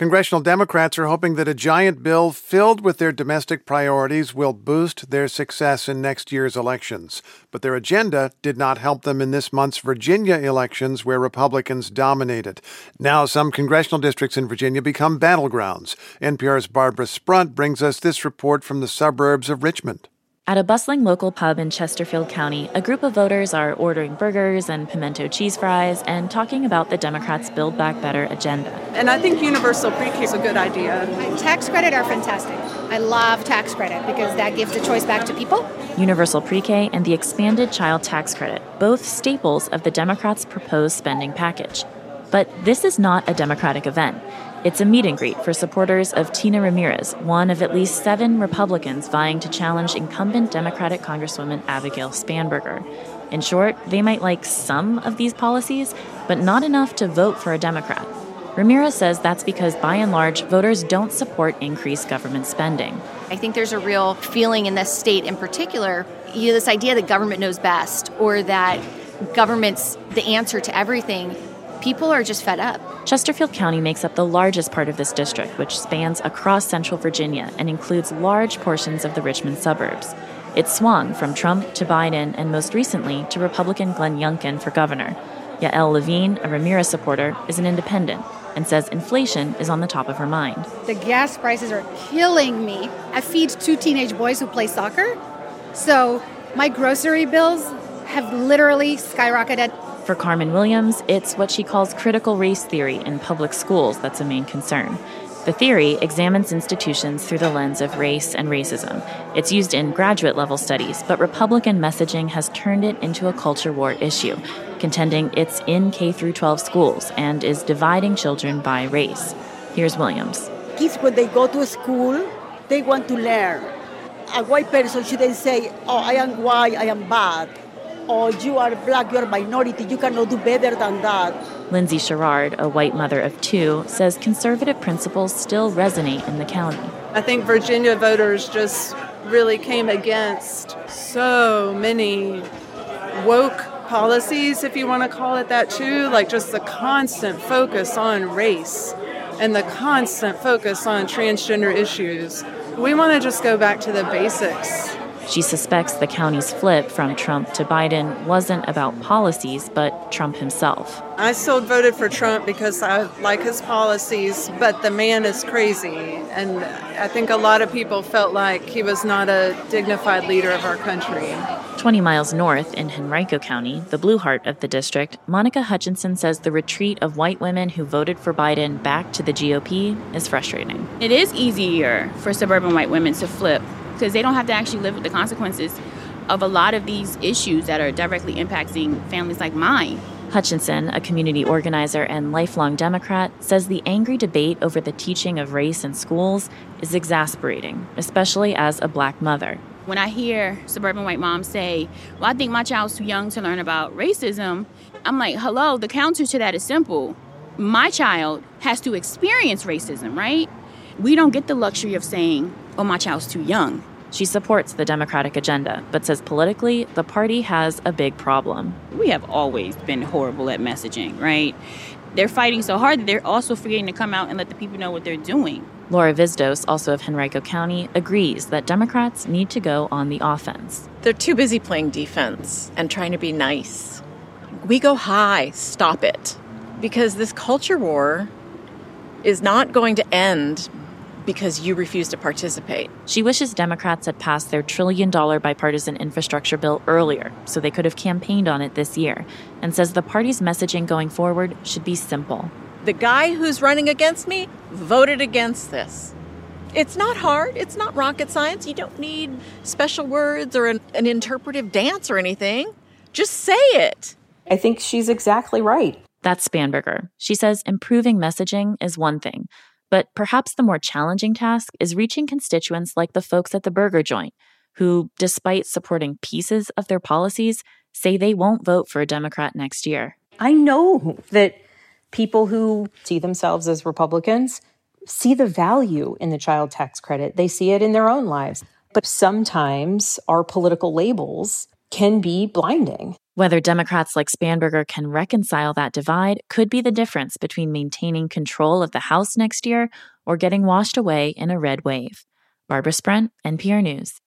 Congressional Democrats are hoping that a giant bill filled with their domestic priorities will boost their success in next year's elections. But their agenda did not help them in this month's Virginia elections, where Republicans dominated. Now some congressional districts in Virginia become battlegrounds. NPR's Barbara Sprunt brings us this report from the suburbs of Richmond. At a bustling local pub in Chesterfield County, a group of voters are ordering burgers and pimento cheese fries and talking about the Democrats' Build Back Better agenda. And I think universal pre-K is a good idea. Tax credit are fantastic. I love tax credit because that gives the choice back to people. Universal pre-K and the expanded child tax credit, both staples of the Democrats' proposed spending package. But this is not a Democratic event. It's a meet and greet for supporters of Tina Ramirez, one of at least 7 Republicans vying to challenge incumbent Democratic Congresswoman Abigail Spanberger. In short, they might like some of these policies, but not enough to vote for a Democrat. Ramirez says that's because, by and large, voters don't support increased government spending. I think there's a real feeling in this state in particular, this idea that government knows best or that government's the answer to everything. People are just fed up. Chesterfield County makes up the largest part of this district, which spans across central Virginia and includes large portions of the Richmond suburbs. It swung from Trump to Biden and most recently to Republican Glenn Youngkin for governor. Yael Levine, a Ramirez supporter, is an independent and says inflation is on the top of her mind. The gas prices are killing me. I feed 2 teenage boys who play soccer, so my grocery bills have literally skyrocketed. For Carmen Williams, it's what she calls critical race theory in public schools that's a main concern. The theory examines institutions through the lens of race and racism. It's used in graduate-level studies, but Republican messaging has turned it into a culture war issue, contending it's in K-12 schools and is dividing children by race. Here's Williams. Kids, when they go to school, they want to learn. A white person shouldn't say, oh, I am white, I am bad. Or you are black, you are a minority, you cannot do better than that. Lindsay Sherrard, a white mother of 2, says conservative principles still resonate in the county. I think Virginia voters just really came against so many woke policies, if you want to call it that too, like just the constant focus on race and the constant focus on transgender issues. We want to just go back to the basics. She suspects the county's flip from Trump to Biden wasn't about policies, but Trump himself. I still voted for Trump because I like his policies, but the man is crazy. And I think a lot of people felt like he was not a dignified leader of our country. 20 miles north in Henrico County, the blue heart of the district, Monica Hutchinson says the retreat of white women who voted for Biden back to the GOP is frustrating. It is easier for suburban white women to flip because they don't have to actually live with the consequences of a lot of these issues that are directly impacting families like mine. Hutchinson, a community organizer and lifelong Democrat, says the angry debate over the teaching of race in schools is exasperating, especially as a black mother. When I hear suburban white moms say, well, I think my child's too young to learn about racism, I'm like, hello, the counter to that is simple. My child has to experience racism, right? We don't get the luxury of saying, oh, my child's too young. She supports the Democratic agenda, but says politically, the party has a big problem. We have always been horrible at messaging, right? They're fighting so hard that they're also forgetting to come out and let the people know what they're doing. Laura Vizdos, also of Henrico County, agrees that Democrats need to go on the offense. They're too busy playing defense and trying to be nice. We go high, stop it. Because this culture war is not going to end because you refuse to participate. She wishes Democrats had passed their $1 trillion bipartisan infrastructure bill earlier so they could have campaigned on it this year, and says the party's messaging going forward should be simple. The guy who's running against me voted against this. It's not hard. It's not rocket science. You don't need special words or an interpretive dance or anything. Just say it. I think she's exactly right. That's Spanberger. She says improving messaging is one thing, but perhaps the more challenging task is reaching constituents like the folks at the burger joint, who, despite supporting pieces of their policies, say they won't vote for a Democrat next year. I know that people who see themselves as Republicans see the value in the child tax credit. They see it in their own lives. But sometimes our political labels can be blinding. Whether Democrats like Spanberger can reconcile that divide could be the difference between maintaining control of the House next year or getting washed away in a red wave. Barbara Sprent, NPR News.